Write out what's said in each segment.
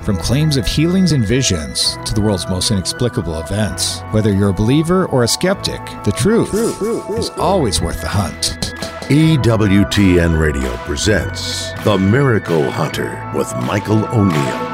From claims of healings and visions to the world's most inexplicable events, whether you're a believer or a skeptic, the truth is always worth the hunt. EWTN Radio presents The Miracle Hunter with Michael O'Neill.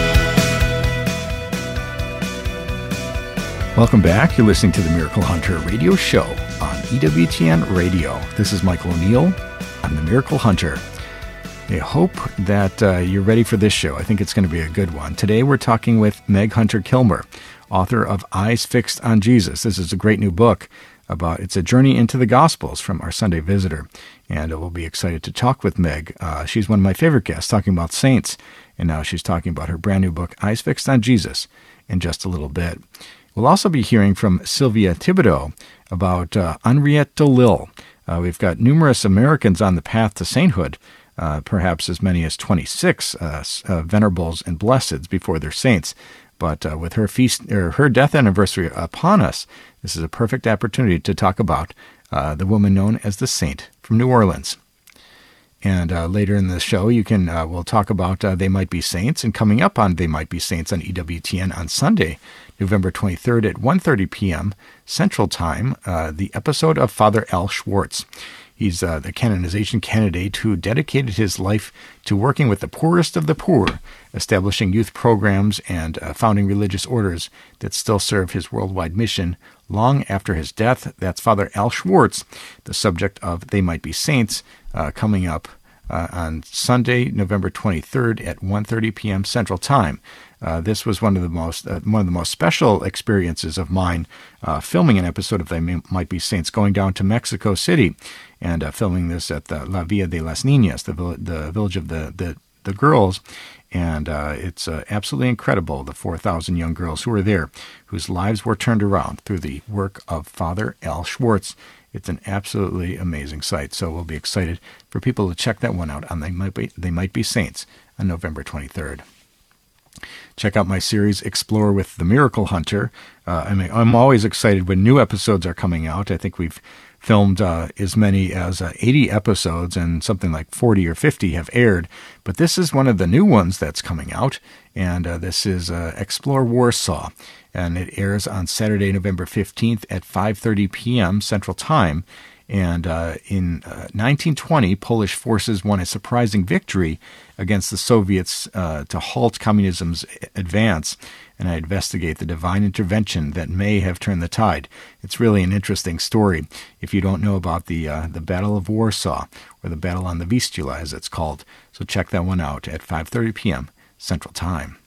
Welcome back. You're listening to The Miracle Hunter radio show on EWTN Radio. This is Michael O'Neill. I'm The Miracle Hunter. I hope that you're ready for this show. I think it's going to be a good one. Today we're talking with Meg Hunter Kilmer, author of Eyes Fixed on Jesus. This is a great new book about, it's a journey into the Gospels from our Sunday Visitor. And we'll be excited to talk with Meg. She's one of my favorite guests, talking about saints. And now she's talking about her brand new book, Eyes Fixed on Jesus, in just a little bit. We'll also be hearing from Sylvia Thibodeau about Henriette DeLille. We've got numerous Americans on the path to sainthood, perhaps as many as 26 venerables and blesseds before they're saints. But with her feast or her death anniversary upon us, this is a perfect opportunity to talk about the woman known as the Saint from New Orleans. And later in the show, we'll talk about They Might Be Saints, and coming up on They Might Be Saints on EWTN on Sunday, November 23rd at 1:30 p.m. Central Time, the episode of Father Al Schwartz. He's the canonization candidate who dedicated his life to working with the poorest of the poor, establishing youth programs and founding religious orders that still serve his worldwide mission long after his death. That's Father Al Schwartz, the subject of They Might Be Saints, coming up on Sunday, November 23rd at 1:30 p.m. Central Time. This was one of the most special experiences of mine, filming an episode of They Might Be Saints, going down to Mexico City and filming this at the La Villa de las Niñas, the village of the girls. And it's absolutely incredible, the 4,000 young girls who were there, whose lives were turned around through the work of Father Al Schwartz. It's an absolutely amazing sight. So we'll be excited for people to check that one out on They Might Be Saints on November 23rd. Check out my series, Explore with the Miracle Hunter. I'm always excited when new episodes are coming out. I think we've filmed as many as 80 episodes, and something like 40 or 50 have aired. But this is one of the new ones that's coming out, and this is Explore Warsaw. And it airs on Saturday, November 15th at 5:30 p.m. Central Time. And in 1920, Polish forces won a surprising victory against the Soviets to halt communism's advance, and I investigate the divine intervention that may have turned the tide. It's really an interesting story if you don't know about the Battle of Warsaw, or the Battle on the Vistula, as it's called. So check that one out at 5:30 p.m. Central Time.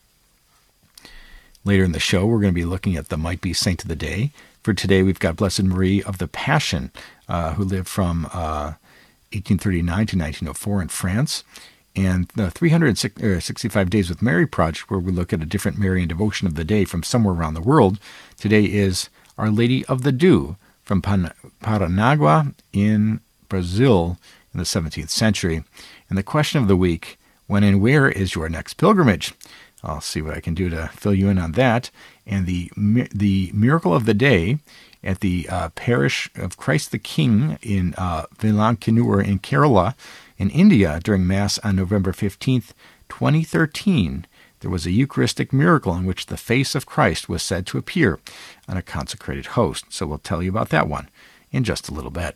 Later in the show, we're going to be looking at the Might Be Saint of the Day. For today, we've got Blessed Marie of the Passion, who lived from 1839 to 1904 in France, and the 365 Days with Mary project, where we look at a different Marian devotion of the day from somewhere around the world. Today is Our Lady of the Dew from Paranagua in Brazil in the 17th century. And the question of the week, when and where is your next pilgrimage? I'll see what I can do to fill you in on that. And the miracle of the day at the parish of Christ the King in Vilankanur in Kerala, in India, during Mass on November 15th, 2013, there was a Eucharistic miracle in which the face of Christ was said to appear on a consecrated host. So we'll tell you about that one in just a little bit.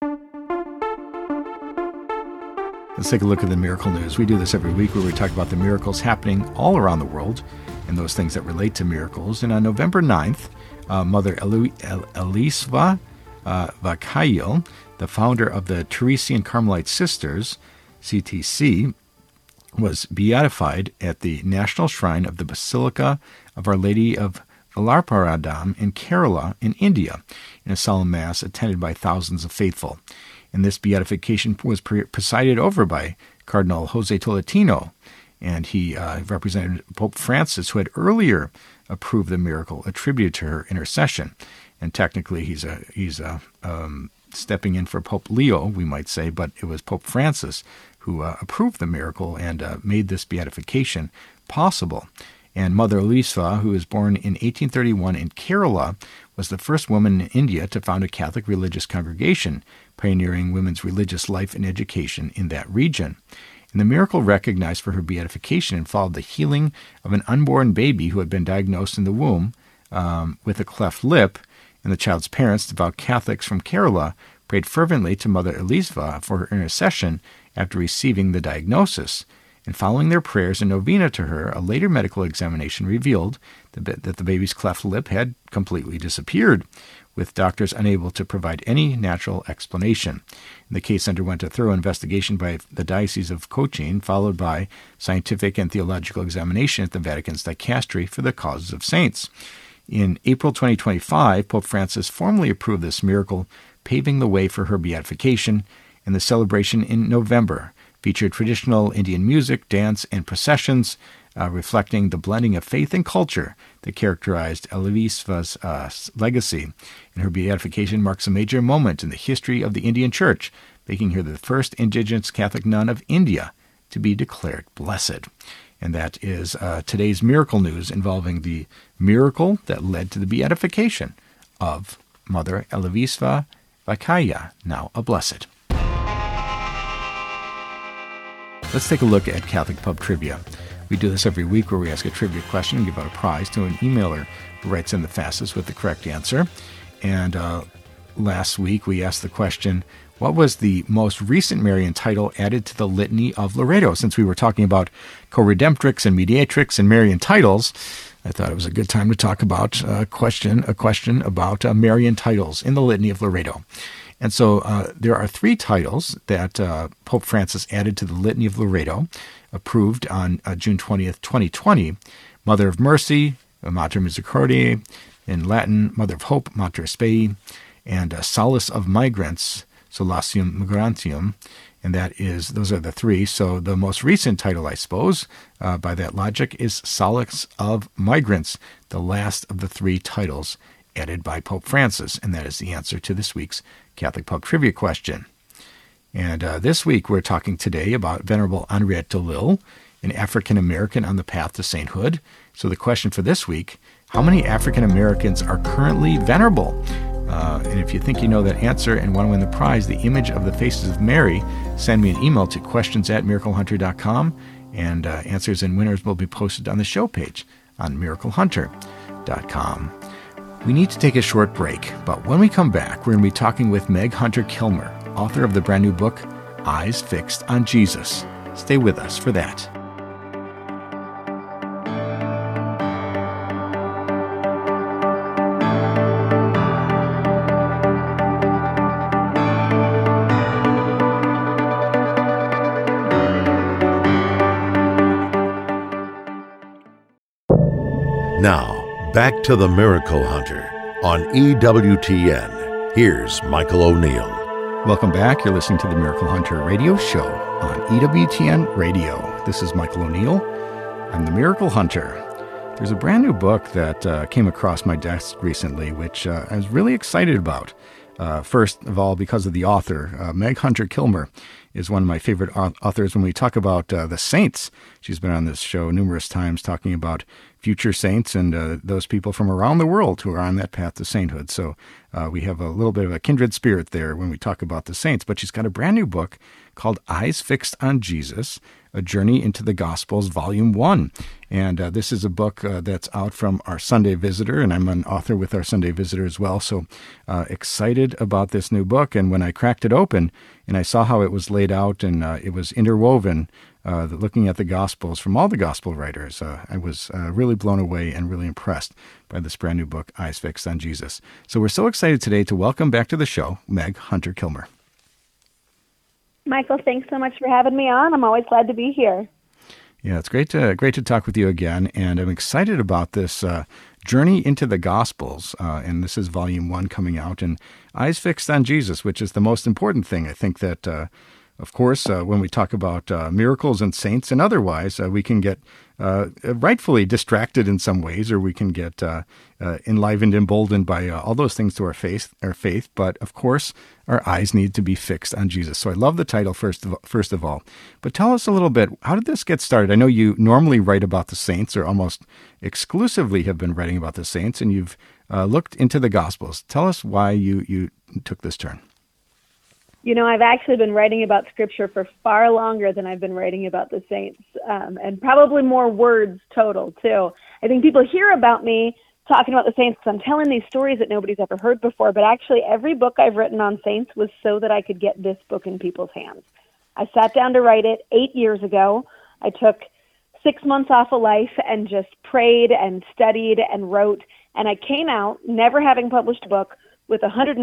Let's take a look at the miracle news. We do this every week, where we talk about the miracles happening all around the world and those things that relate to miracles. And on November 9th, Mother Elisva Vakhail, the founder of the Teresian Carmelite Sisters, CTC, was beatified at the National Shrine of the Basilica of Our Lady of Vallarparadam in Kerala, in India, in a solemn Mass attended by thousands of faithful. And this beatification was presided over by Cardinal Jose Tolentino, and he represented Pope Francis, who had earlier approved the miracle attributed to her intercession. And technically, he's stepping in for Pope Leo, we might say, but it was Pope Francis who approved the miracle and made this beatification possible. And Mother Elisva, who was born in 1831 in Kerala, was the first woman in India to found a Catholic religious congregation, pioneering women's religious life and education in that region. And the miracle recognized for her beatification involved the healing of an unborn baby who had been diagnosed in the womb with a cleft lip, and the child's parents, devout Catholics from Kerala, prayed fervently to Mother Elisva for her intercession after receiving the diagnosis. And following their prayers and novena to her, a later medical examination revealed that the baby's cleft lip had completely disappeared, with doctors unable to provide any natural explanation. And the case underwent a thorough investigation by the Diocese of Cochin, followed by scientific and theological examination at the Vatican's dicastery for the causes of saints. In April 2025, Pope Francis formally approved this miracle, paving the way for her beatification, and the celebration in November featured traditional Indian music, dance, and processions, reflecting the blending of faith and culture that characterized Elisva's legacy. And her beatification marks a major moment in the history of the Indian Church, making her the first indigenous Catholic nun of India to be declared blessed. And that is today's miracle news involving the miracle that led to the beatification of Mother Elisva Vakaya, now a blessed. Let's take a look at Catholic Pub Trivia. We do this every week where we ask a trivia question and give out a prize to an emailer who writes in the fastest with the correct answer. And last week we asked the question, what was the most recent Marian title added to the Litany of Loreto? Since we were talking about co-redemptrix and mediatrix and Marian titles, I thought it was a good time to talk about a question about Marian titles in the Litany of Loreto. And so there are 3 titles that Pope Francis added to the Litany of Loreto, approved on June 20th, 2020. Mother of Mercy, Mater Misericordiae, in Latin, Mother of Hope, Mater Spei, and Solace of Migrants, Solatium Migrantium, and those are the 3. So the most recent title, I suppose, by that logic, is Solace of Migrants, the last of the 3 titles added by Pope Francis, and that is the answer to this week's Catholic Pub Trivia question. And this week we're talking today about Venerable Henriette Delille, an African-American on the path to sainthood. So the question for this week, how many African-Americans are currently venerable? And if you think you know that answer and want to win the prize, the image of the faces of Mary, send me an email to questions@miraclehunter.com, and answers and winners will be posted on the show page on miraclehunter.com. We need to take a short break, but when we come back, we're going to be talking with Meg Hunter-Kilmer, author of the brand new book, Eyes Fixed on Jesus. Stay with us for that. Now, back to the Miracle Hunter on EWTN. Here's Michael O'Neill. Welcome back. You're listening to the Miracle Hunter radio show on EWTN Radio. This is Michael O'Neill. I'm the Miracle Hunter. There's a brand new book that came across my desk recently, which I was really excited about. First of all, because of the author, Meg Hunter-Kilmer is one of my favorite authors when we talk about the saints. She's been on this show numerous times talking about future saints and those people from around the world who are on that path to sainthood. So we have a little bit of a kindred spirit there when we talk about the saints. But she's got a brand new book called Eyes Fixed on Jesus, A Journey into the Gospels, Volume 1. And this is a book that's out from our Sunday Visitor, and I'm an author with our Sunday Visitor as well. So excited about this new book. And when I cracked it open and I saw how it was laid out and it was interwoven, looking at the Gospels from all the Gospel writers, I was really blown away and really impressed by this brand new book, Eyes Fixed on Jesus. So we're so excited today to welcome back to the show, Meg Hunter-Kilmer. Michael, thanks so much for having me on. I'm always glad to be here. Yeah, it's great to talk with you again, and I'm excited about this journey into the Gospels, and this is Volume 1 coming out, and Eyes Fixed on Jesus, which is the most important thing. I think that, of course, when we talk about miracles and saints and otherwise, we can get rightfully distracted in some ways, or we can get enlivened, emboldened by all those things to our faith. But of course, our eyes need to be fixed on Jesus. So I love the title first of all. But tell us a little bit, how did this get started? I know you normally write about the saints, or almost exclusively have been writing about the saints, and you've looked into the Gospels. Tell us why you took this turn. I've actually been writing about Scripture for far longer than I've been writing about the saints, and probably more words total, too. I think people hear about me talking about the saints because I'm telling these stories that nobody's ever heard before, but actually every book I've written on saints was so that I could get this book in people's hands. I sat down to write it 8 years ago. I took 6 months off of life and just prayed and studied and wrote, and I came out, never having published a book, with a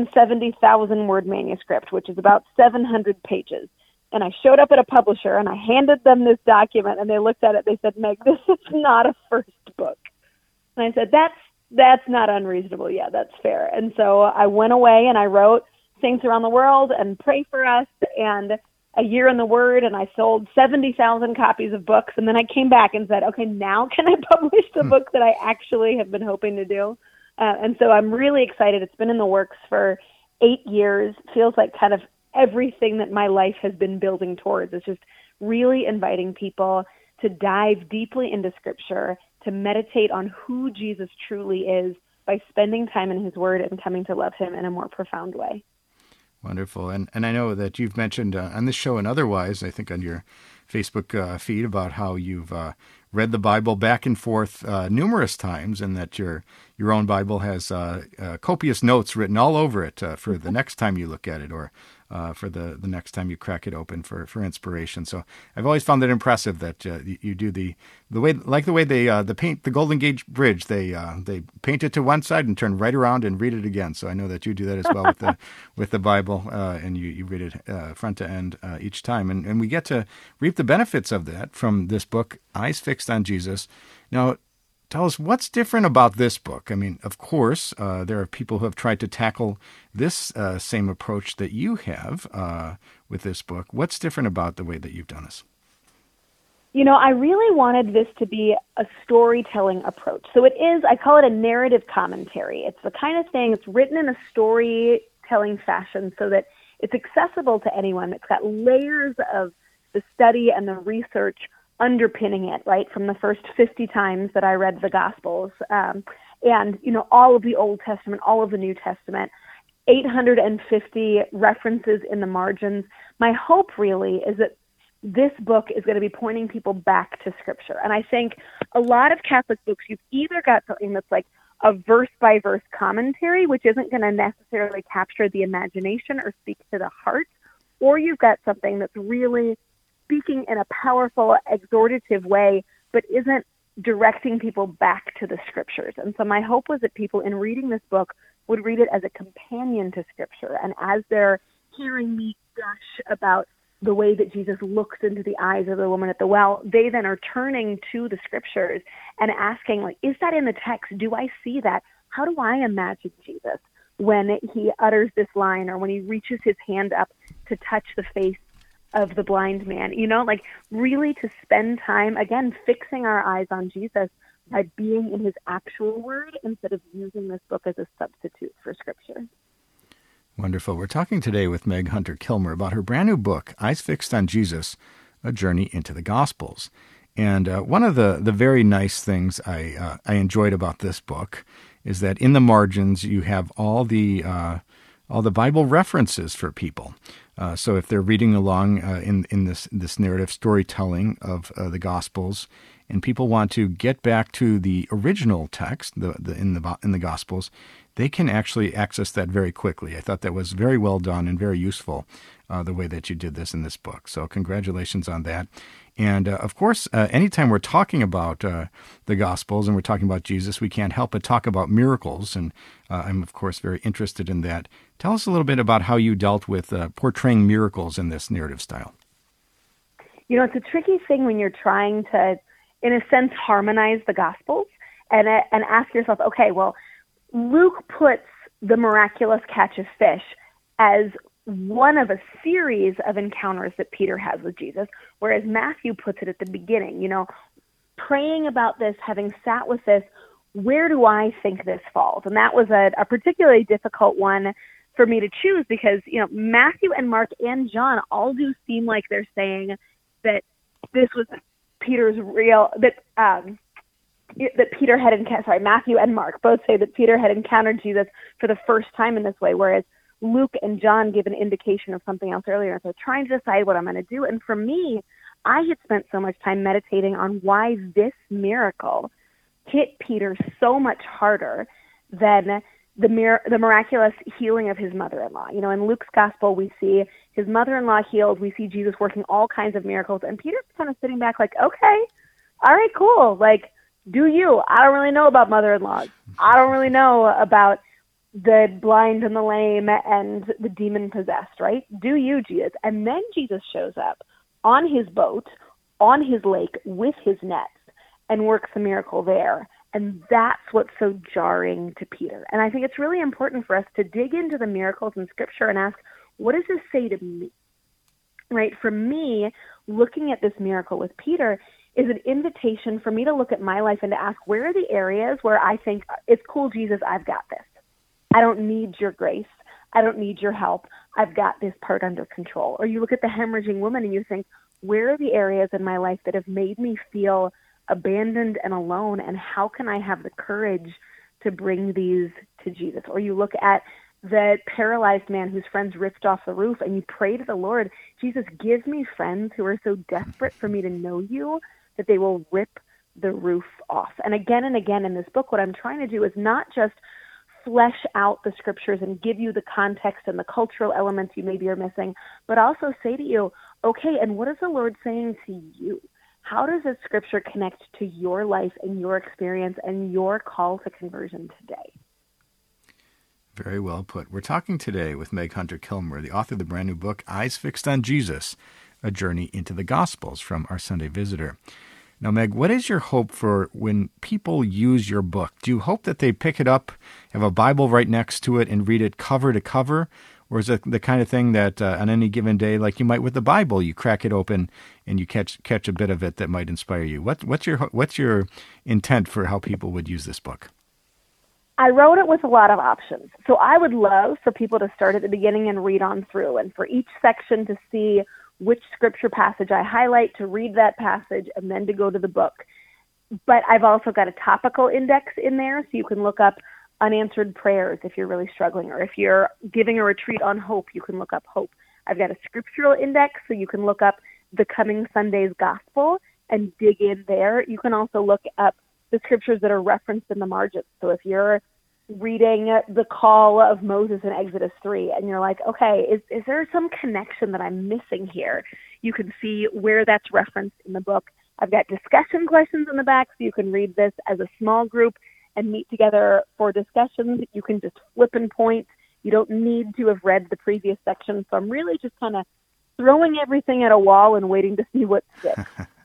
170,000 word manuscript, which is about 700 pages. And I showed up at a publisher and I handed them this document and they looked at it. They said, Meg, this is not a first book. And I said, that's not unreasonable. Yeah, that's fair. And so I went away and I wrote Saints Around the World and Pray for Us and A Year in the Word, and I sold 70,000 copies of books. And then I came back and said, okay, now can I publish the book that I actually have been hoping to do? And so I'm really excited. It's been in the works for 8 years. Feels like kind of everything that my life has been building towards. It's just really inviting people to dive deeply into Scripture, to meditate on who Jesus truly is by spending time in His Word and coming to love Him in a more profound way. Wonderful. And I know that you've mentioned on this show and otherwise, I think on your Facebook feed, about how you've read the Bible back and forth numerous times, and that your own Bible has copious notes written all over it for the next time you look at it, or for the next time you crack it open for inspiration. So I've always found it impressive that you do the way they paint the Golden Gate Bridge. They paint it to one side and turn right around and read it again. So I know that you do that as well with the Bible, and you read it front to end each time. And we get to reap the benefits of that from this book, Eyes Fixed on Jesus. Now, tell us what's different about this book. I mean, of course, there are people who have tried to tackle this same approach that you have with this book. What's different about the way that you've done this? I really wanted this to be a storytelling approach. So it is, I call it a narrative commentary. It's the kind of thing, it's written in a storytelling fashion so that it's accessible to anyone. It's got layers of the study and the research underpinning it, right, from the first 50 times that I read the Gospels, and, all of the Old Testament, all of the New Testament, 850 references in the margins. My hope really is that this book is going to be pointing people back to Scripture. And I think a lot of Catholic books, you've either got something that's like a verse-by-verse commentary, which isn't going to necessarily capture the imagination or speak to the heart, or you've got something that's really speaking in a powerful, exhortative way, but isn't directing people back to the Scriptures. And so my hope was that people, in reading this book, would read it as a companion to Scripture. And as they're hearing me gush about the way that Jesus looks into the eyes of the woman at the well, they then are turning to the Scriptures and asking, like, is that in the text? Do I see that? How do I imagine Jesus when he utters this line, or when he reaches his hand up to touch the face of the blind man? Really to spend time, again, fixing our eyes on Jesus by being in his actual word instead of using this book as a substitute for Scripture. Wonderful. We're talking today with Meg Hunter-Kilmer about her brand new book, Eyes Fixed on Jesus, A Journey into the Gospels. And one of the very nice things I enjoyed about this book is that in the margins you have all the Bible references for people. So if they're reading along in this narrative storytelling of the Gospels, and people want to get back to the original text in the Gospels, they can actually access that very quickly. I thought that was very well done and very useful, the way that you did this in this book. So congratulations on that. And of course, anytime we're talking about the Gospels and we're talking about Jesus, we can't help but talk about miracles. And I'm, of course, very interested in that. Tell us a little bit about how you dealt with portraying miracles in this narrative style. It's a tricky thing when you're trying to, in a sense, harmonize the Gospels and ask yourself, okay, well, Luke puts the miraculous catch of fish as one of a series of encounters that Peter has with Jesus, whereas Matthew puts it at the beginning, praying about this, having sat with this, where do I think this falls? And that was a particularly difficult one for me to choose because, Matthew and Mark and John all do seem like they're saying that this was Peter's real, that Peter had encountered, Matthew and Mark both say that Peter had encountered Jesus for the first time in this way, whereas Luke and John give an indication of something else earlier. So trying to decide what I'm going to do. And for me, I had spent so much time meditating on why this miracle hit Peter so much harder than the miraculous healing of his mother-in-law. You know, in Luke's gospel, we see his mother-in-law healed. We see Jesus working all kinds of miracles. And Peter's kind of sitting back like, okay, all right, cool. Like, do you? I don't really know about mother-in-laws. I don't really know about the blind and the lame and the demon-possessed, right? Do you, Jesus? And then Jesus shows up on his boat, on his lake, with his nets, and works a miracle there. And that's what's so jarring to Peter. And I think it's really important for us to dig into the miracles in Scripture and ask, what does this say to me? Right? For me, looking at this miracle with Peter is an invitation for me to look at my life and to ask, where are the areas where I think, it's cool, Jesus, I've got this. I don't need your grace. I don't need your help. I've got this part under control. Or you look at the hemorrhaging woman and you think, where are the areas in my life that have made me feel abandoned and alone, and how can I have the courage to bring these to Jesus? Or you look at the paralyzed man whose friends ripped off the roof, and you pray to the Lord, Jesus, give me friends who are so desperate for me to know you that they will rip the roof off. And again in this book, what I'm trying to do is not just flesh out the Scriptures and give you the context and the cultural elements you maybe are missing, but also say to you, okay, and what is the Lord saying to you? How does this Scripture connect to your life and your experience and your call to conversion today? Very well put. We're talking today with Meg Hunter-Kilmer, the author of the brand new book, Eyes Fixed on Jesus, A Journey into the Gospels, from our Sunday Visitor. Now, Meg, what is your hope for when people use your book? Do you hope that they pick it up, have a Bible right next to it, and read it cover to cover? Or is it the kind of thing that on any given day, like you might with the Bible, you crack it open and you catch a bit of it that might inspire you? What's your intent for how people would use this book? I wrote it with a lot of options. So I would love for people to start at the beginning and read on through, and for each section to see which Scripture passage I highlight, to read that passage, and then to go to the book. But I've also got a topical index in there, so you can look up unanswered prayers if you're really struggling, or if you're giving a retreat on hope, you can look up hope. I've got a scriptural index, so you can look up the coming Sunday's gospel and dig in there. You can also look up the scriptures that are referenced in the margins. So if you're reading the call of Moses in Exodus 3 and you're like, okay, is there some connection that I'm missing here? You can see where that's referenced in the book. I've got discussion questions in the back, so you can read this as a small group and meet together for discussions. You can just flip and point. You don't need to have read the previous section. So I'm really just kind of throwing everything at a wall and waiting to see what sticks.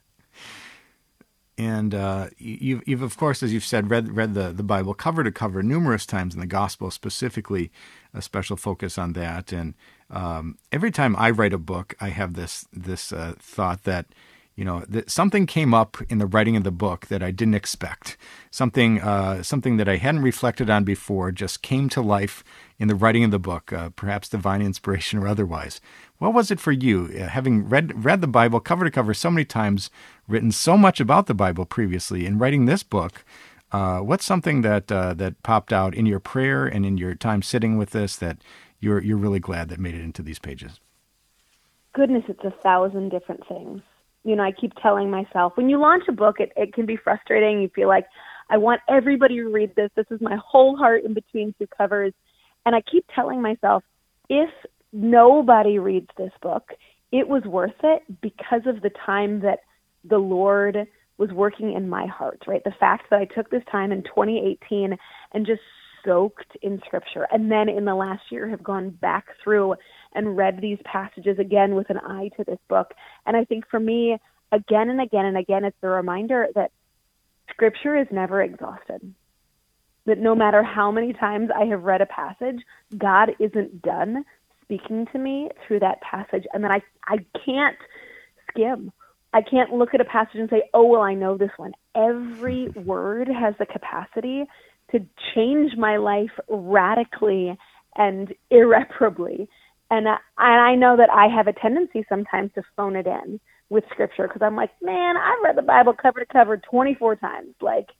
And you've, of course, as you've said, read the Bible cover to cover numerous times in the Gospel, specifically a special focus on that. And every time I write a book, I have this thought that, you know, that something came up in the writing of the book that I didn't expect. Something that I hadn't reflected on before just came to life in the writing of the book, perhaps divine inspiration or otherwise. What was it for you, having read the Bible cover to cover so many times, written so much about the Bible previously, in writing this book? What's something that popped out in your prayer and in your time sitting with this that you're really glad that made it into these pages? Goodness, it's 1,000 different things. You know, I keep telling myself, when you launch a book, it can be frustrating. You feel like, I want everybody to read this. This is my whole heart in between two covers. And I keep telling myself, if nobody reads this book, it was worth it because of the time that the Lord was working in my heart, right? The fact that I took this time in 2018 and just soaked in Scripture, and then in the last year have gone back through and read these passages again with an eye to this book. And I think for me, again and again and again, it's a reminder that Scripture is never exhausted. That no matter how many times I have read a passage, God isn't done speaking to me through that passage. And then I can't skim. I can't look at a passage and say, oh, well, I know this one. Every word has the capacity to change my life radically and irreparably. And I know that I have a tendency sometimes to phone it in with Scripture because I'm like, man, I've read the Bible cover to cover 24 times. Like,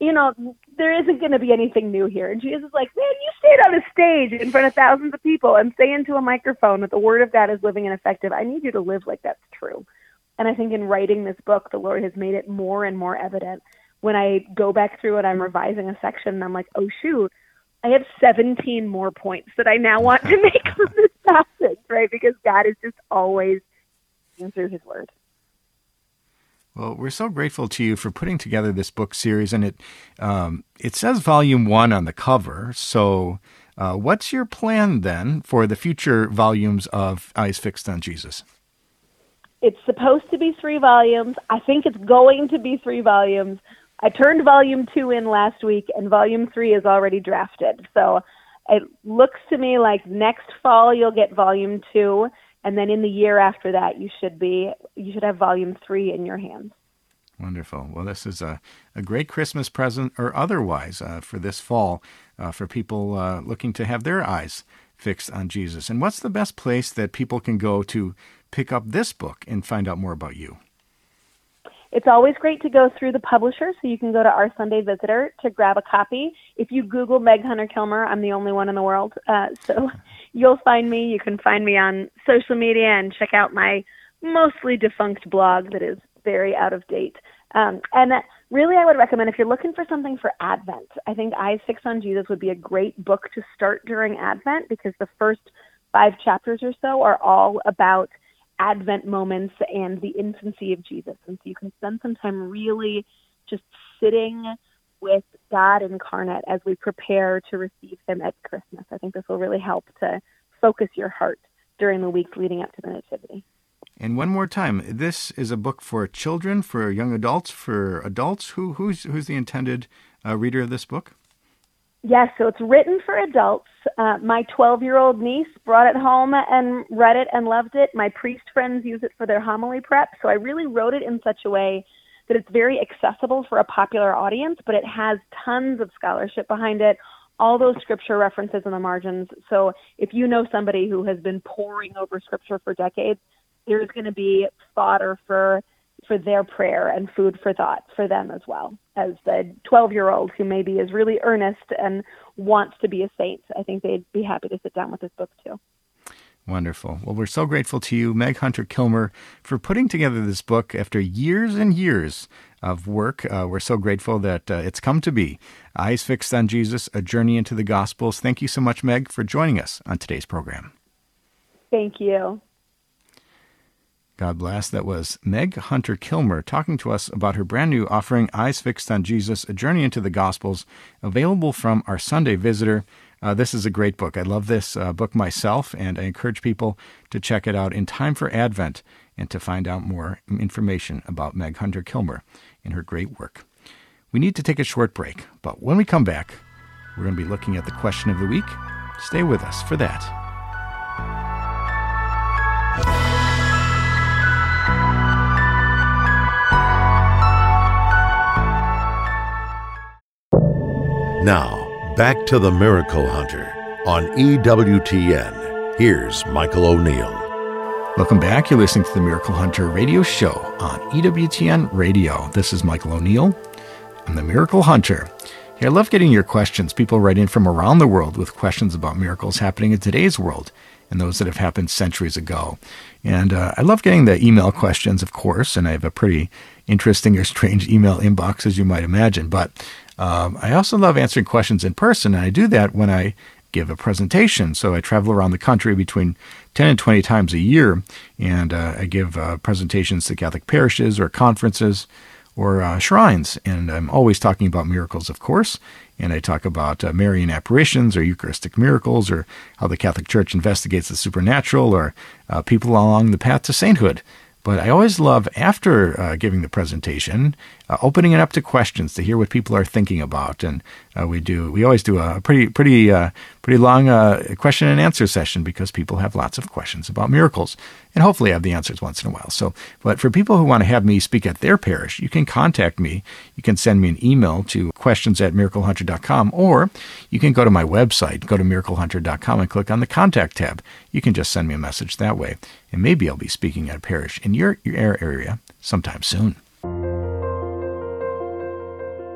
there isn't going to be anything new here. And Jesus is like, man, you stayed on a stage in front of thousands of people and say into a microphone that the Word of God is living and effective. I need you to live like that's true. And I think in writing this book, the Lord has made it more and more evident. When I go back through and I'm revising a section and I'm like, oh, shoot, I have 17 more points that I now want to make on this passage, right? Because God is just always through His Word. Well, we're so grateful to you for putting together this book series, and it says Volume 1 on the cover. So what's your plan then for the future volumes of Eyes Fixed on Jesus? It's supposed to be 3 volumes. I think it's going to be 3 volumes. I turned Volume 2 in last week, and Volume 3 is already drafted. So it looks to me like next fall you'll get Volume 2, and then in the year after that you should have Volume 3 in your hands. Wonderful. Well, this is a great Christmas present or otherwise for this fall for people looking to have their eyes fixed on Jesus. And what's the best place that people can go to pick up this book and find out more about you? It's always great to go through the publisher, so you can go to Our Sunday Visitor to grab a copy. If you Google Meg Hunter Kilmer, I'm the only one in the world, so you'll find me. You can find me on social media and check out my mostly defunct blog that is very out of date. And really, I would recommend, if you're looking for something for Advent, I think Eyes Fixed on Jesus would be a great book to start during Advent, because the first 5 chapters or so are all about Advent moments and the infancy of Jesus. And so you can spend some time really just sitting with God incarnate as we prepare to receive Him at Christmas. I think this will really help to focus your heart during the weeks leading up to the Nativity. And one more time, this is a book for children, for young adults, for adults. Who's the intended reader of this book? Yes, so it's written for adults. My 12-year-old niece brought it home and read it and loved it. My priest friends use it for their homily prep. So I really wrote it in such a way that it's very accessible for a popular audience, but it has tons of scholarship behind it, all those scripture references in the margins. So if you know somebody who has been poring over scripture for decades, there's going to be fodder for their prayer and food for thought for them as well. As the 12-year-old who maybe is really earnest and wants to be a saint, I think they'd be happy to sit down with this book too. Wonderful. Well, we're so grateful to you, Meg Hunter Kilmer, for putting together this book after years and years of work. We're so grateful that it's come to be. Eyes Fixed on Jesus, A Journey into the Gospels. Thank you so much, Meg, for joining us on today's program. Thank you. God bless. That was Meg Hunter Kilmer talking to us about her brand new offering, Eyes Fixed on Jesus, A Journey into the Gospels, available from Our Sunday Visitor. This is a great book. I love this book myself, and I encourage people to check it out in time for Advent and to find out more information about Meg Hunter Kilmer and her great work. We need to take a short break, but when we come back, we're going to be looking at the question of the week. Stay with us for that. Now, back to the Miracle Hunter on EWTN. Here's Michael O'Neill. Welcome back. You're listening to the Miracle Hunter radio show on EWTN Radio. This is Michael O'Neill. I'm the Miracle Hunter. Hey, I love getting your questions. People write in from around the world with questions about miracles happening in today's world and those that have happened centuries ago. And I love getting the email questions, of course, and I have a pretty interesting or strange email inbox, as you might imagine. But I also love answering questions in person, and I do that when I give a presentation. So I travel around the country between 10 and 20 times a year, and I give presentations to Catholic parishes or conferences or shrines. And I'm always talking about miracles, of course, and I talk about Marian apparitions or Eucharistic miracles or how the Catholic Church investigates the supernatural or people along the path to sainthood. But I always love, after giving the presentation, opening it up to questions to hear what people are thinking about. And we always do a pretty long question and answer session because people have lots of questions about miracles, and hopefully have the answers once in a while. So, but for people who want to have me speak at their parish, you can contact me. You can send me an email to questions@miraclehunter.com, or you can go to my website, go to miraclehunter.com, and click on the contact tab. You can just send me a message that way, and maybe I'll be speaking at a parish in your area sometime soon.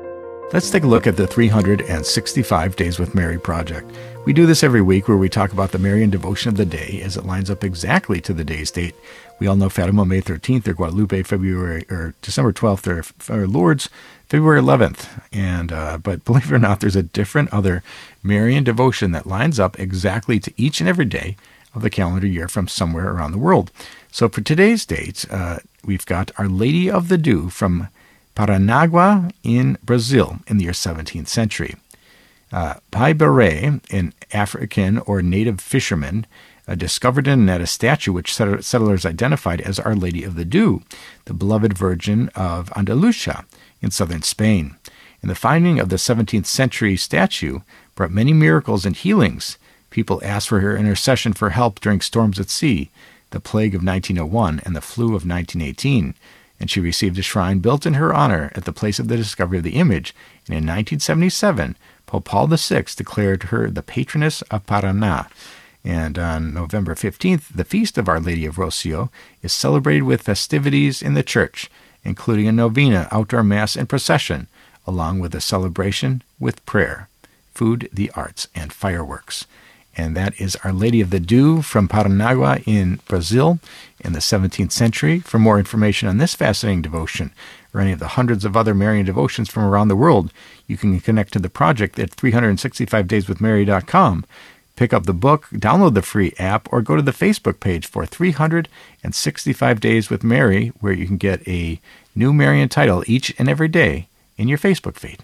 Let's take a look at the 365 Days with Mary project. We do this every week where we talk about the Marian devotion of the day as it lines up exactly to the day's date. We all know Fatima, May 13th, or Guadalupe, December 12th, or Lourdes, February 11th. But believe it or not, there's a different other Marian devotion that lines up exactly to each and every day of the calendar year from somewhere around the world. So for today's date, we've got Our Lady of the Dew from Paranagua in Brazil in the year 17th century. Pai Baré, an African or native fisherman, discovered in a net a statue which settlers identified as Our Lady of the Dew, the beloved Virgin of Andalusia in southern Spain. And the finding of the 17th century statue brought many miracles and healings. People asked for her intercession for help during storms at sea, the plague of 1901 and the flu of 1918. And she received a shrine built in her honor at the place of the discovery of the image. And in 1977, Pope Paul VI declared her the patroness of Paraná. And on November 15th, the Feast of Our Lady of Rocio is celebrated with festivities in the church, including a novena, outdoor mass, and procession, along with a celebration with prayer, food, the arts, and fireworks. And that is Our Lady of the Dew from Paranagua in Brazil in the 17th century. For more information on this fascinating devotion or any of the hundreds of other Marian devotions from around the world, you can connect to the project at 365dayswithmary.com. Pick up the book, download the free app, or go to the Facebook page for 365 Days with Mary, where you can get a new Marian title each and every day in your Facebook feed.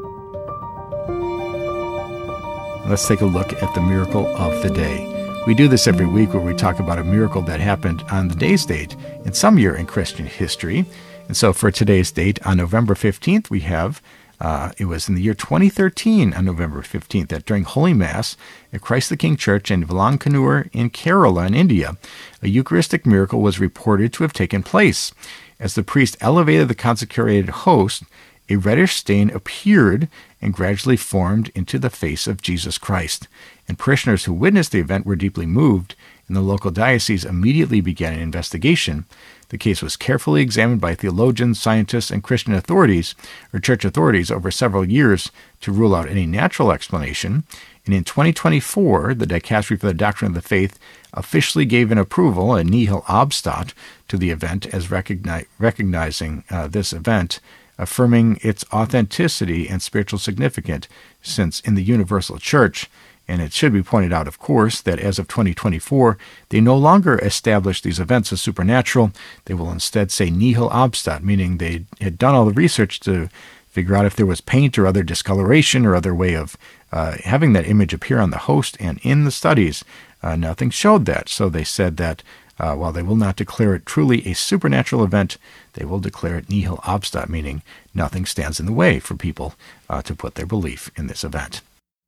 Let's take a look at the miracle of the day. We do this every week where we talk about a miracle that happened on the day's date in some year in Christian history. And so for today's date, on November 15th, we have, it was in the year 2013 on November 15th, that during Holy Mass at Christ the King Church in Vilankanur in Kerala in India, a Eucharistic miracle was reported to have taken place. As the priest elevated the consecrated host, a reddish stain appeared and gradually formed into the face of Jesus Christ. And parishioners who witnessed the event were deeply moved, and the local diocese immediately began an investigation. The case was carefully examined by theologians, scientists, and Christian authorities, or church authorities, over several years to rule out any natural explanation. And in 2024, the Dicastery for the Doctrine of the Faith officially gave an approval, a nihil obstat, to the event as recognizing this event, affirming its authenticity and spiritual significance since in the universal church. And it should be pointed out, of course, that as of 2024, they no longer establish these events as supernatural. They will instead say nihil obstat, meaning they had done all the research to figure out if there was paint or other discoloration or other way of having that image appear on the host. And in the studies, nothing showed that. So they said that while they will not declare it truly a supernatural event, they will declare it nihil obstat, meaning nothing stands in the way for people to put their belief in this event.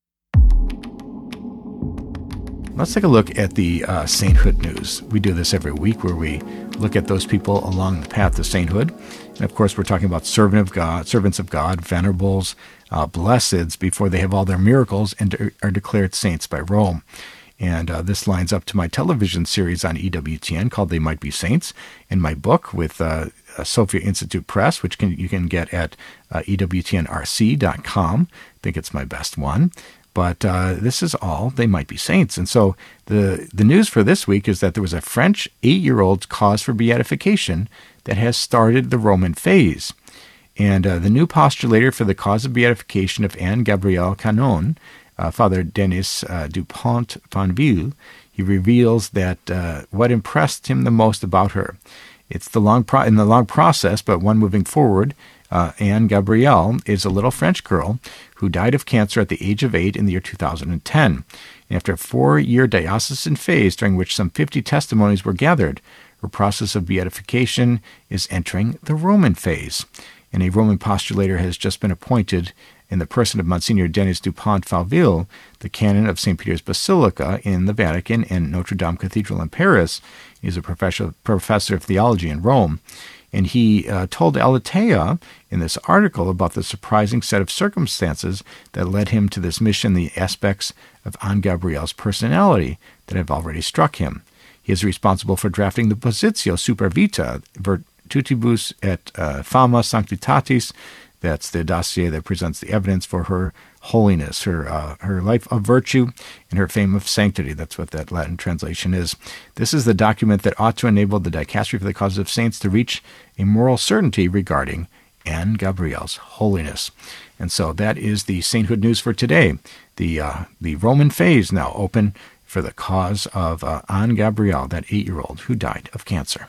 Let's take a look at the sainthood news. We do this every week where we look at those people along the path to sainthood. And of course, we're talking about servants of God, venerables, blesseds, before they have all their miracles and are declared saints by Rome. And this lines up to my television series on EWTN called They Might Be Saints, and my book with Sophia Institute Press, which you can get at EWTNRC.com. I think it's my best one. But this is all They Might Be Saints. And so the news for this week is that there was a French 8-year-old's cause for beatification that has started the Roman phase. And the new postulator for the cause of beatification of Anne Gabrielle Canon, Father Denis Dupont Fonville, he reveals that what impressed him the most about her. It's the long process, but one moving forward. Anne Gabrielle is a little French girl who died of cancer at the age of 8 in the year 2010. And after a 4-year diocesan phase during which some 50 testimonies were gathered, her process of beatification is entering the Roman phase. And a Roman postulator has just been appointed in the person of Monsignor Denis Dupont Fonville, the canon of St. Peter's Basilica in the Vatican and Notre Dame Cathedral in Paris. He's a professor of theology in Rome. And he told Aletheia in this article about the surprising set of circumstances that led him to this mission, the aspects of Anne Gabrielle's personality that have already struck him. He is responsible for drafting the Positio Super Vita Virtutibus et Fama Sanctitatis That's the dossier that presents the evidence for her holiness, her life of virtue, and her fame of sanctity. That's what that Latin translation is. This is the document that ought to enable the Dicastery for the Cause of Saints to reach a moral certainty regarding Anne Gabrielle's holiness. And so that is the sainthood news for today. The Roman phase now open for the cause of Anne Gabrielle, that 8-year-old who died of cancer.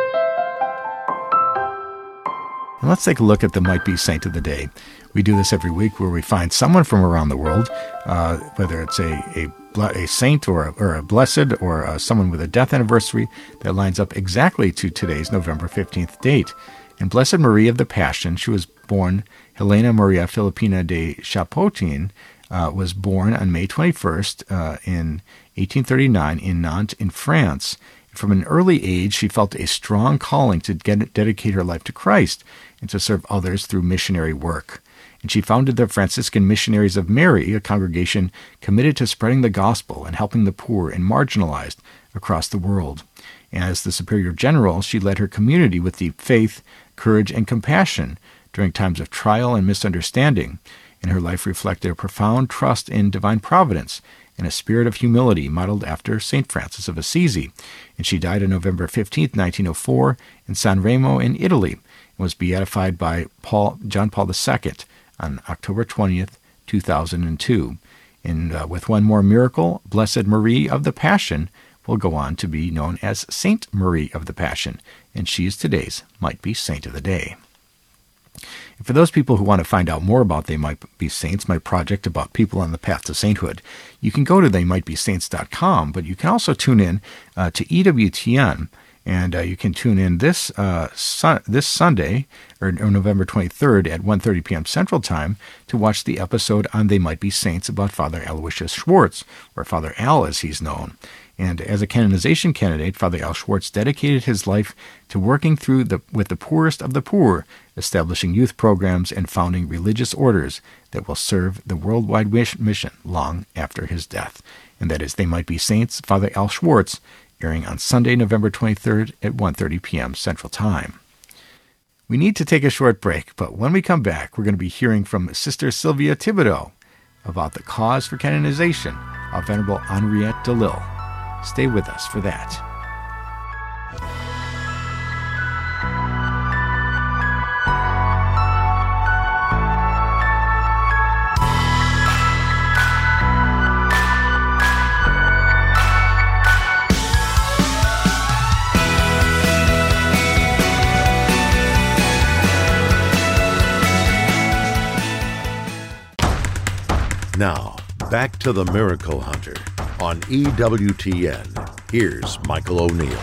And let's take a look at the Might Be Saint of the Day. We do this every week where we find someone from around the world, whether it's a saint or a blessed or someone with a death anniversary that lines up exactly to today's November 15th date. And Blessed Marie of the Passion, she was born, Helena Maria Filipina de Chapotin, was born on May 21st in 1839 in Nantes in France. From an early age, she felt a strong calling to dedicate her life to Christ and to serve others through missionary work. And she founded the Franciscan Missionaries of Mary, a congregation committed to spreading the gospel and helping the poor and marginalized across the world. As the Superior General, she led her community with deep faith, courage, and compassion during times of trial and misunderstanding, and her life reflected a profound trust in divine providence and a spirit of humility modeled after St. Francis of Assisi. And she died on November 15, 1904, in San Remo in Italy, and was beatified by John Paul II on October 20th, 2002. And with one more miracle, Blessed Marie of the Passion will go on to be known as Saint Marie of the Passion, and she is today's Might Be Saint of the Day. And for those people who want to find out more about They Might Be Saints, my project about people on the path to sainthood, you can go to theymightbesaints.com, but you can also tune in to EWTN, and you can tune in this Sunday, or November 23rd at 1:30 p.m. Central Time, to watch the episode on They Might Be Saints about Father Aloysius Schwartz, or Father Al as he's known. And as a canonization candidate, Father Al Schwartz dedicated his life to working with the poorest of the poor, establishing youth programs and founding religious orders that will serve the worldwide mission long after his death. And that is They Might Be Saints, Father Al Schwartz, airing on Sunday, November 23rd at 1:30 p.m. Central Time. We need to take a short break, but when we come back, we're going to be hearing from Sister Sylvia Thibodeau about the cause for canonization of Venerable Henriette de Lille. Stay with us for that. Now, back to the Miracle Hunter on EWTN. Here's Michael O'Neill.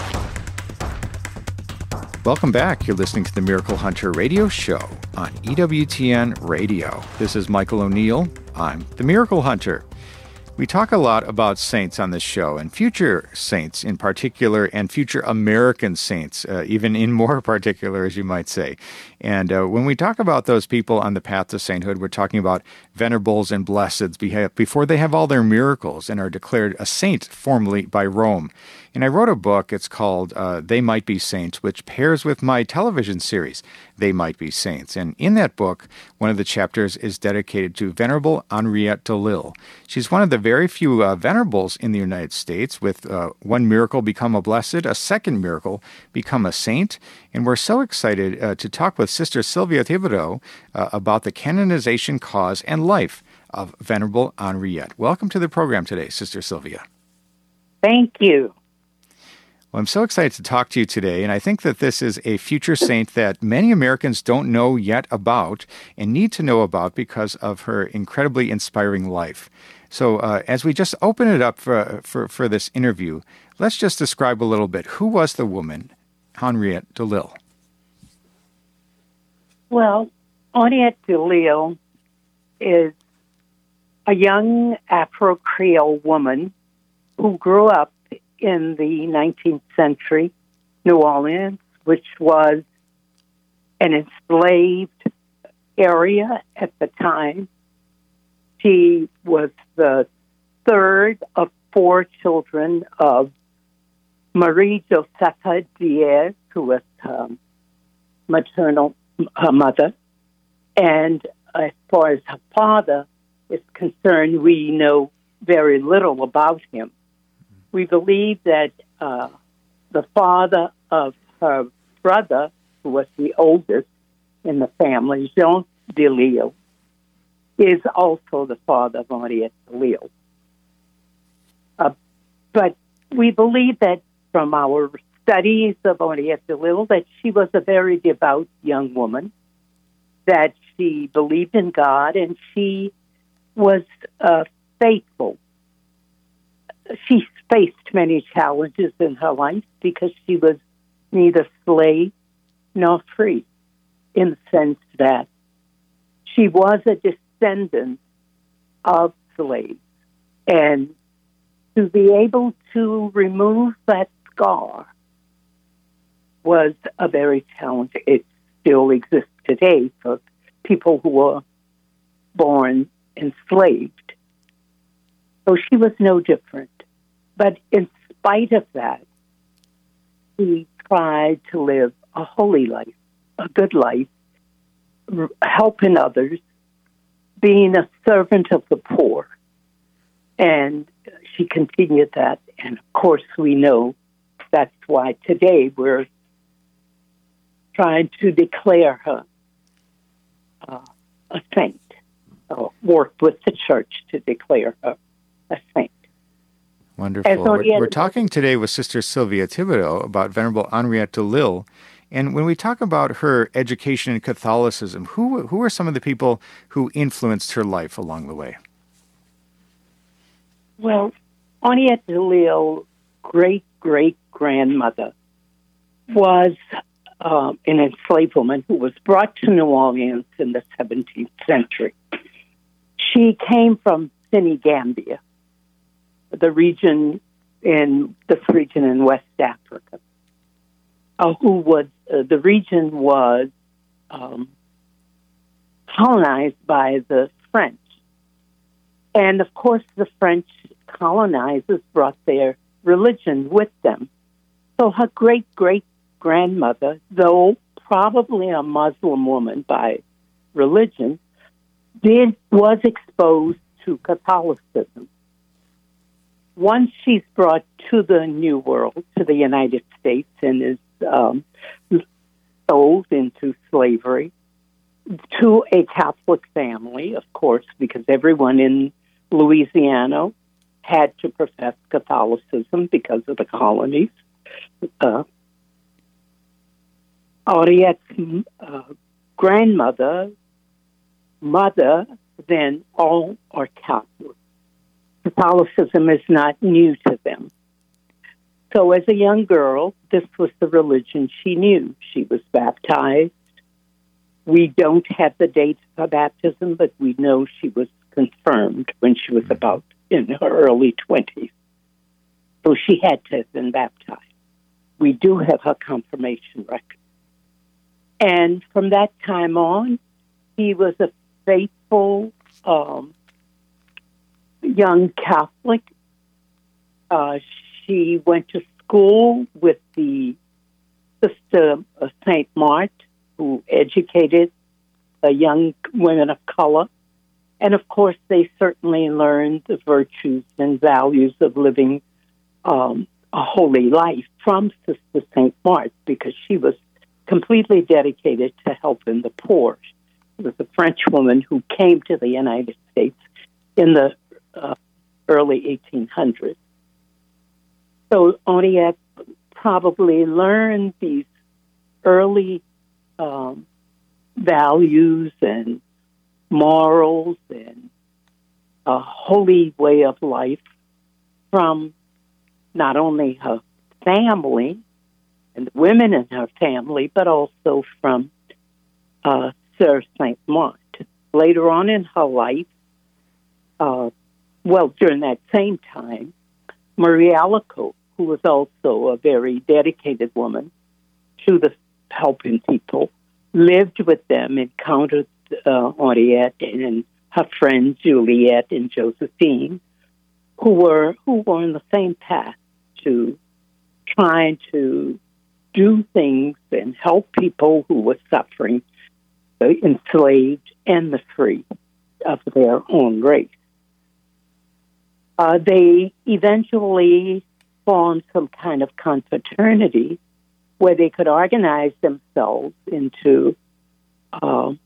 Welcome back. You're listening to the Miracle Hunter radio show on EWTN Radio. This is Michael O'Neill. I'm the Miracle Hunter. We talk a lot about saints on this show, and future saints in particular, and future American saints, even in more particular, as you might say. And when we talk about those people on the path to sainthood, we're talking about venerables and blesseds before they have all their miracles and are declared a saint formally by Rome. And I wrote a book, it's called They Might Be Saints, which pairs with my television series, They Might Be Saints. And in that book, one of the chapters is dedicated to Venerable Henriette de Lille. She's one of the very few venerables in the United States, with one miracle become a blessed, a second miracle become a saint. And we're so excited to talk with Sister Sylvia Thibodeau about the canonization cause and life of Venerable Henriette. Welcome to the program today, Sister Sylvia. Thank you. Well, I'm so excited to talk to you today, and I think that this is a future saint that many Americans don't know yet about and need to know about because of her incredibly inspiring life. So as we just open it up for this interview, let's just describe a little bit. Who was the woman, Henriette de Lille? Well, Henriette de Lille is a young Afro-Creole woman who grew up in the 19th century, New Orleans, which was an enslaved area at the time. She was the third of four children of Marie Josepha Diaz, who was her maternal mother, And as far as her father is concerned, we know very little about him. We believe that the father of her brother, who was the oldest in the family, Jean Delisle, is also the father of Henriette Delisle. But we believe that from our studies of Henriette Delisle that she was a very devout young woman, that she believed in God, and she was faithful. She faced many challenges in her life because she was neither slave nor free, in the sense that she was a descendant of slaves. And to be able to remove that scar was a very challenging. It still exists today for people who were born enslaved. So she was no different. But in spite of that, she tried to live a holy life, a good life, helping others, being a servant of the poor. And she continued that. And of course, we know that's why today we're trying to declare her a saint, worked with the church to declare her a saint. Wonderful. We're talking today with Sister Sylvia Thibodeau about Venerable Henriette Delisle. And when we talk about her education in Catholicism, who are some of the people who influenced her life along the way? Well, Henriette Delille's great-great-grandmother was an enslaved woman who was brought to New Orleans in the 17th century. She came from Senegambia, the region in West Africa. The region was colonized by the French. And of course, the French colonizers brought their religion with them. So her great-great-grandmother, though probably a Muslim woman by religion, was exposed to Catholicism. Once she's brought to the New World, to the United States, and is sold into slavery to a Catholic family, of course, because everyone in Louisiana had to profess Catholicism because of the colonies. Henriette's mother, then all are Catholic. Catholicism is not new to them. So as a young girl, this was the religion she knew. She was baptized. We don't have the date of her baptism, but we know she was confirmed when she was about in her early 20s. So she had to have been baptized. We do have her confirmation record. And from that time on, he was a faithful young Catholic. She went to school with the Sister St. Marthe, who educated young women of color. And of course, they certainly learned the virtues and values of living a holy life from Sister St. Marthe, because she was completely dedicated to helping the poor. She was a French woman who came to the United States in the early 1800s. So Henriette probably learned these early values and morals and a holy way of life from not only her family and the women in her family, but also from Sir St. Marthe. Later on in her life, during that same time, Marie Alacoque, who was also a very dedicated woman to the helping people, lived with them, encountered Henriette and her friends Juliette and Josephine, who were on the same path to trying to do things and help people who were suffering the enslaved and the free of their own race. They eventually formed some kind of confraternity where they could organize themselves into a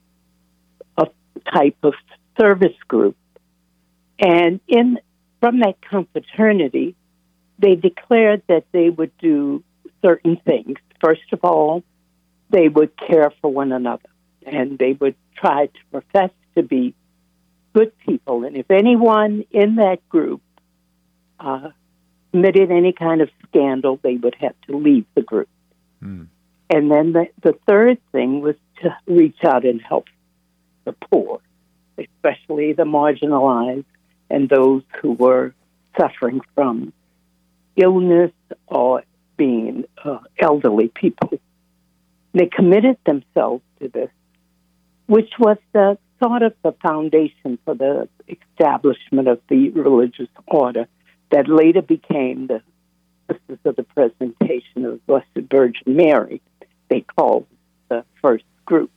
type of service group. And from that confraternity, they declared that they would do certain things. First of all, they would care for one another, and they would try to profess to be good people. And if anyone in that group committed any kind of scandal, they would have to leave the group. And then the third thing was to reach out and help the poor, especially the marginalized and those who were suffering from illness or being elderly people. They committed themselves to this, which was the sort of the foundation for the establishment of the religious order that later became the Sisters of the Presentation of the Blessed Virgin Mary. They called the first group.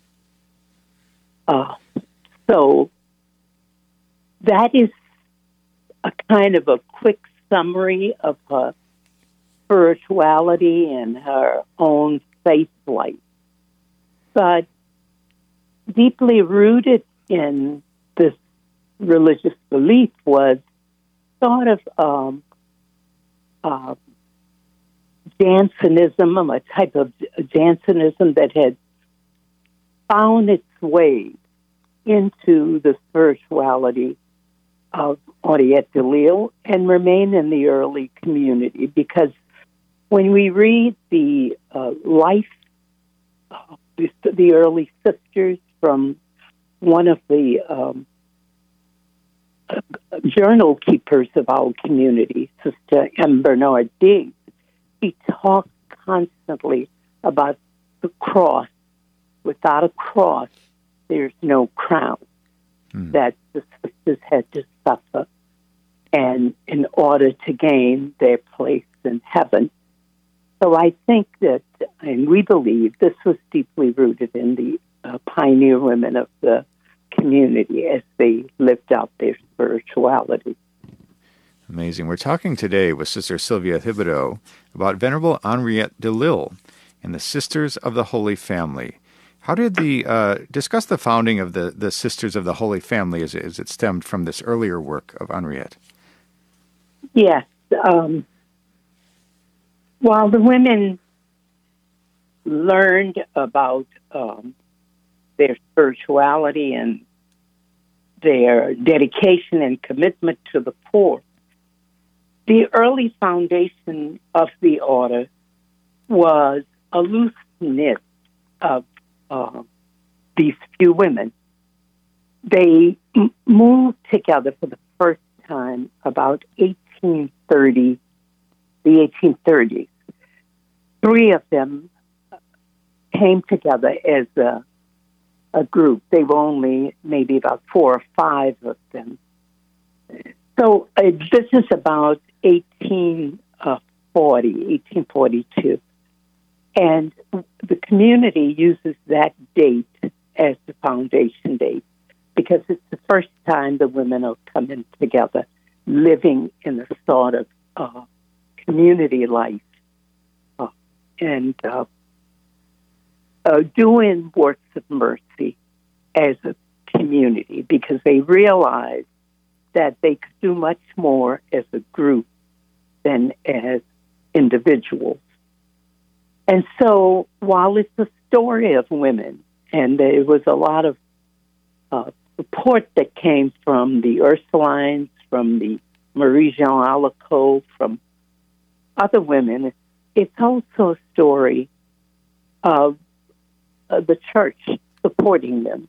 So that is a kind of a quick summary of her spirituality and her own faith life. But deeply rooted in this religious belief was sort of Jansenism, a type of Jansenism that had found its way into the spirituality of Henriette DeLisle and remained in the early community. Because when we read the life of the early sisters from one of the journal keepers of our community, Sister M. Bernard Diggs, he talked constantly about the cross. Without a cross, there's no crown. That the sisters had to suffer, and in order to gain their place in heaven. So I think that, and we believe, this was deeply rooted in the pioneer women of the community as they lived out their spirituality. Amazing. We're talking today with Sister Sylvia Thibodeau about Venerable Henriette DeLisle and the Sisters of the Holy Family. How did discuss the founding of the Sisters of the Holy Family as it stemmed from this earlier work of Henriette? Yes. While the women learned about their spirituality and their dedication and commitment to the poor, the early foundation of the order was a loose knit of these few women. They moved together for the first time about 1830, the 1830s. Three of them came together as a group. They were only maybe about 4 or 5 of them. So this is about 1842. And the community uses that date as the foundation date because it's the first time the women are coming together, living in a sort of community life and doing works of mercy as a community because they realized that they could do much more as a group than as individuals. And so while it's a story of women, and there was a lot of support that came from the Ursulines, from the Marie-Jean Alacoque, from other women, it's also a story of the church supporting them.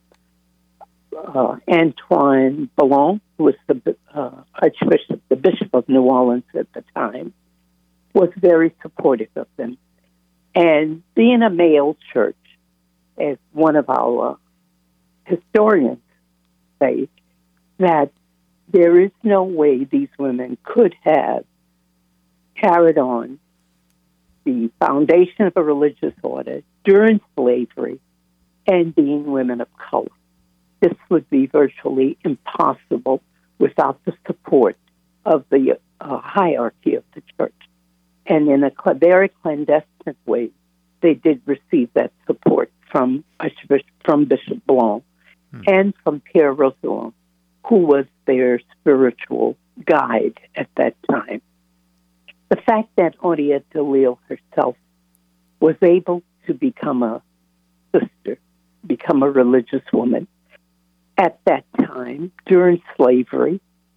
Antoine Ballon, who was the Archbishop, the Bishop of New Orleans at the time, was very supportive of them. And being a male church, as one of our historians say, that there is no way these women could have carried on the foundation of a religious order during slavery and being women of color. This would be virtually impossible without the support of the hierarchy of the church. And in a very clandestine way, they did receive that support from Bishop Blanc and from Pierre Rousseau, who was their spiritual guide at that time. The fact that Henriette DeLisle herself was able to become a sister, become a religious woman at that time during slavery,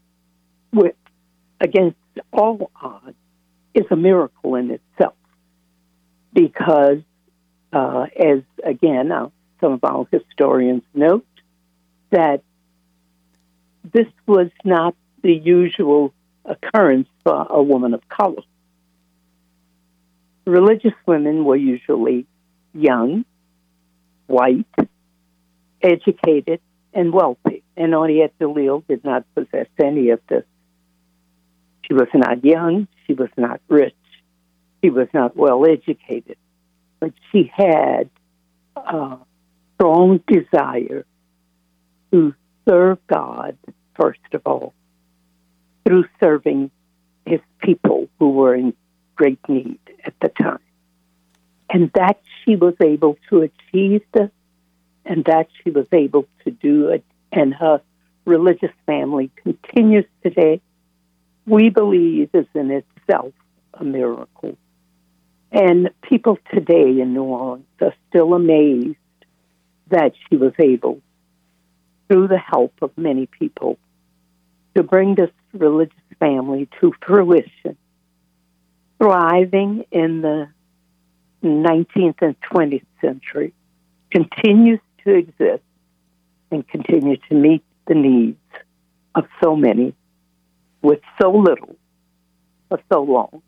against all odds, is a miracle in itself. Because, as again, some of our historians note, that this was not the usual occurrence for a woman of color. Religious women were usually young, white, educated, and wealthy. And Henriette DeLisle did not possess any of this. She was not young, she was not rich, she was not well educated, but she had a strong desire to serve God, first of all, through serving his people who were in great need at the time. And that she was able to achieve this, and that she was able to do it, and her religious family continues today, we believe is in itself a miracle. And people today in New Orleans are still amazed that she was able, through the help of many people, to bring this religious family to fruition, thriving in the 19th and 20th century, continues to exist and continue to meet the needs of so many with so little for so long.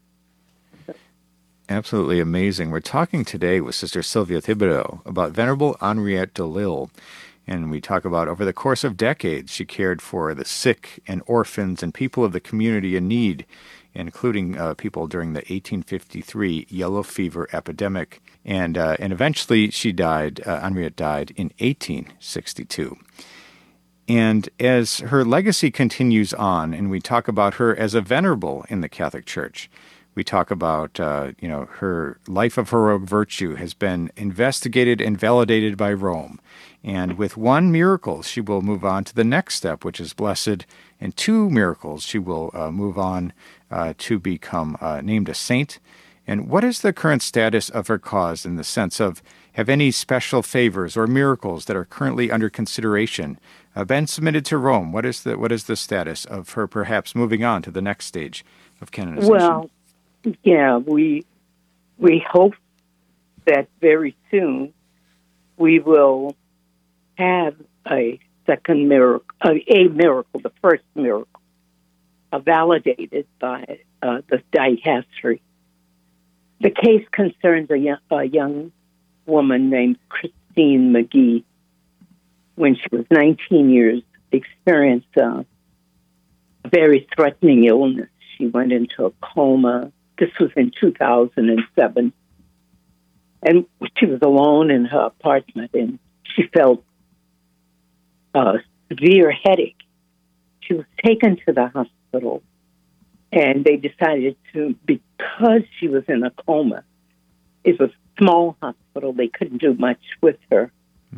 Absolutely amazing. We're talking today with Sister Sylvia Thibodeau about Venerable Henriette DeLisle. And we talk about over the course of decades, she cared for the sick and orphans and people of the community in need, including people during the 1853 yellow fever epidemic. And eventually she died, Henriette died in 1862. And as her legacy continues on, and we talk about her as a venerable in the Catholic Church, we talk about, her life of heroic virtue has been investigated and validated by Rome. And with one miracle, she will move on to the next step, which is blessed. And two miracles, she will move on to become named a saint. And what is the current status of her cause in the sense of, have any special favors or miracles that are currently under consideration been submitted to Rome? What is the status of her perhaps moving on to the next stage of canonization? Well, yeah, we hope that very soon we will have a second miracle, the first miracle, validated by the dicastery. The case concerns a young woman named Christine McGee. When she was 19 years, experienced a very threatening illness. She went into a coma. This was in 2007. And she was alone in her apartment, and she felt a severe headache. She was taken to the hospital, and they decided to, because she was in a coma, it was a small hospital, they couldn't do much with her.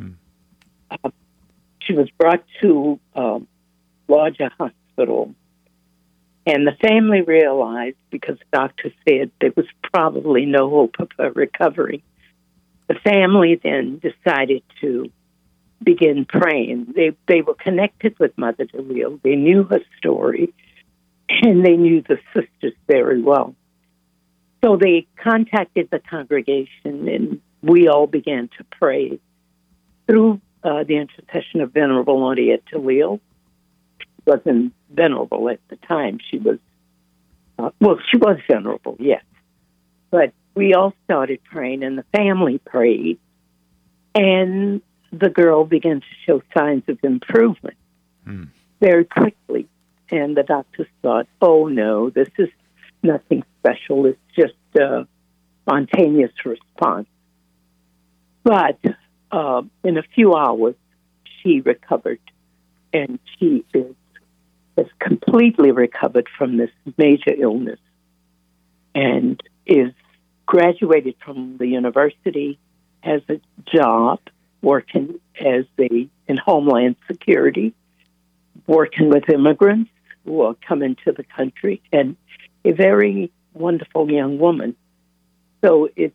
She was brought to a larger hospital, and the family realized, because the doctor said there was probably no hope of her recovery, the family then decided to begin praying. They were connected with Mother DeLisle. They knew her story, and they knew the sisters very well. So they contacted the congregation, and we all began to pray through the intercession of Venerable Henriette DeLisle. She wasn't venerable at the time. She was, she was venerable, yes. But we all started praying, and the family prayed, and the girl began to show signs of improvement very quickly. And the doctors thought, oh, no, this is nothing special. It's just a spontaneous response. But in a few hours, she recovered, and she has completely recovered from this major illness and is graduated from the university, has a job working in Homeland Security, working with immigrants who are coming to the country, and a very wonderful young woman. So it's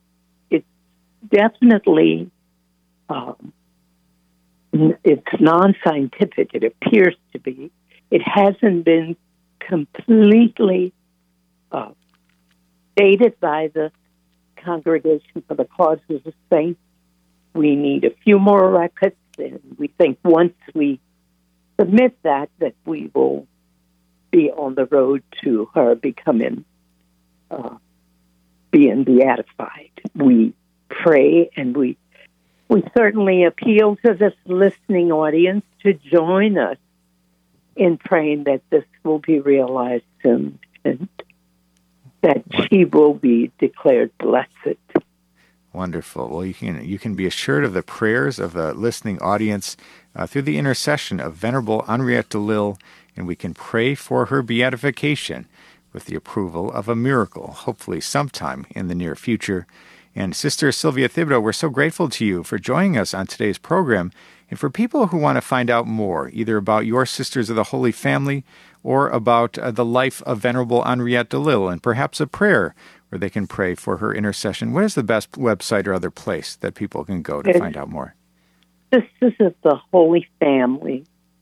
definitely it's non-scientific. It appears to be. It hasn't been completely stated by the Congregation for the Cause of the Saints. We need a few more records, and we think once we submit that we will be on the road to her becoming, being beatified. We pray, and we certainly appeal to this listening audience to join us in praying that this will be realized soon and that she will be declared blessed. Wonderful. Well, you can be assured of the prayers of the listening audience through the intercession of Venerable Henriette DeLille, and we can pray for her beatification with the approval of a miracle, hopefully sometime in the near future. And Sister Sylvia Thibodeau, we're so grateful to you for joining us on today's program. And for people who want to find out more, either about your Sisters of the Holy Family or about the life of Venerable Henriette DeLille, and perhaps a prayer where they can pray for her intercession, what is the best website or other place that people can go to find out more? Sisters of the Holy Family.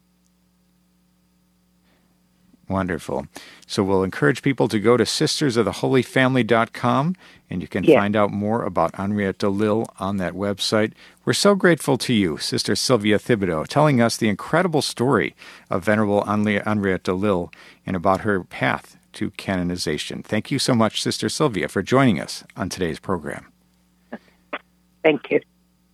Wonderful. So we'll encourage people to go to sistersoftheholyfamily.com, and you can find out more about Henriette DeLille on that website. We're so grateful to you, Sister Sylvia Thibodeau, telling us the incredible story of Venerable Henriette DeLille and about her path to canonization. Thank you so much, Sister Sylvia, for joining us on today's program. Thank you.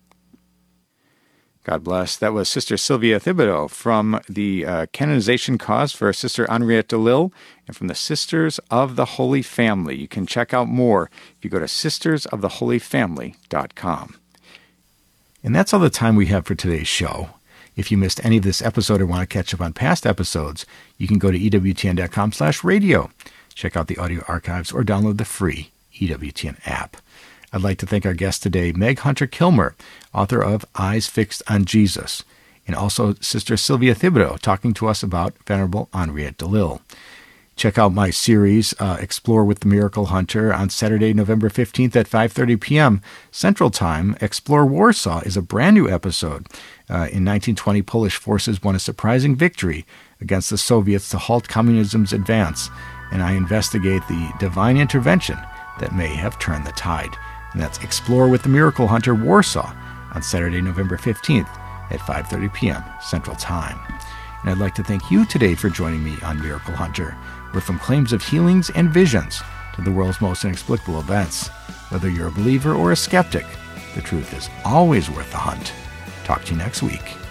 God bless. That was Sister Sylvia Thibodeau from the canonization cause for Sister Henriette DeLille and from the Sisters of the Holy Family. You can check out more if you go to sistersoftheholyfamily.com. And that's all the time we have for today's show. If you missed any of this episode or want to catch up on past episodes, you can go to EWTN.com/radio, check out the audio archives, or download the free EWTN app. I'd like to thank our guest today, Meg Hunter Kilmer, author of Eyes Fixed on Jesus, and also Sister Sylvia Thibodeau talking to us about Venerable Henriette DeLille. Check out my series, Explore with the Miracle Hunter, on Saturday, November 15th at 5:30 p.m. Central Time. Explore Warsaw is a brand new episode. In 1920, Polish forces won a surprising victory against the Soviets to halt communism's advance, and I investigate the divine intervention that may have turned the tide. And that's Explore with the Miracle Hunter, Warsaw, on Saturday, November 15th at 5:30 p.m. Central Time. And I'd like to thank you today for joining me on Miracle Hunter, where from claims of healings and visions to the world's most inexplicable events, whether you're a believer or a skeptic, the truth is always worth the hunt. Talk to you next week.